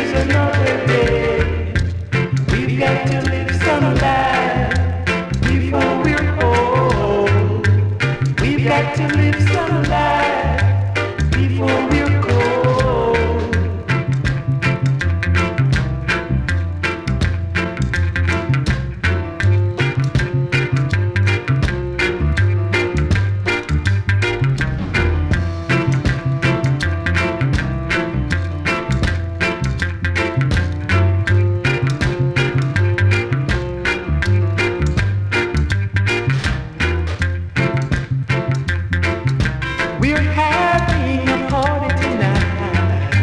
is another day. We've got to live some life before we're old. We've got to live some life before we're cold. We're having a party tonight.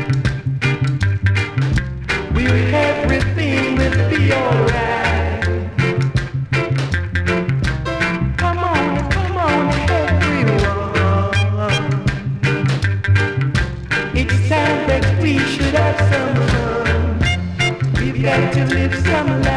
Everything will be alright. Come on, everyone. It's time that we should have some fun. We've got to live some life.